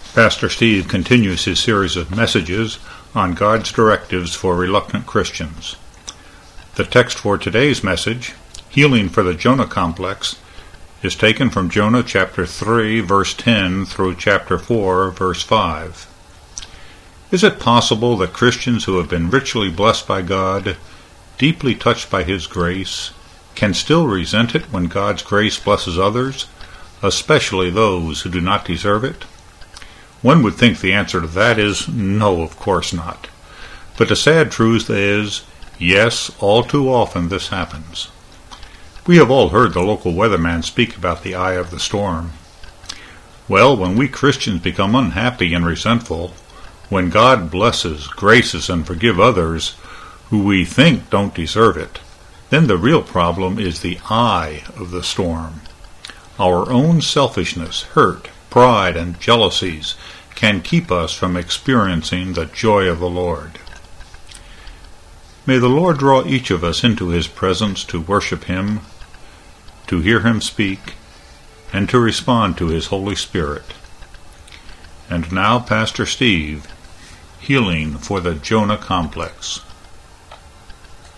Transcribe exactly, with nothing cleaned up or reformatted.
Pastor Steve continues his series of messages on God's directives for reluctant Christians. The text for today's message, Healing for the Jonah Complex, is taken from Jonah chapter three, verse ten through chapter four, verse five. Is it possible that Christians who have been richly blessed by God, deeply touched by His grace, can still resent it when God's grace blesses others, especially those who do not deserve it? One would think the answer to that is no, of course not. But the sad truth is, yes, all too often this happens. We have all heard the local weatherman speak about the eye of the storm. Well, when we Christians become unhappy and resentful, when God blesses, graces, and forgives others who we think don't deserve it, then the real problem is the eye of the storm. Our own selfishness, hurt, pride, and jealousies can keep us from experiencing the joy of the Lord. May the Lord draw each of us into His presence to worship Him, to hear Him speak, and to respond to His Holy Spirit. And now, Pastor Steve, Healing for the Jonah Complex.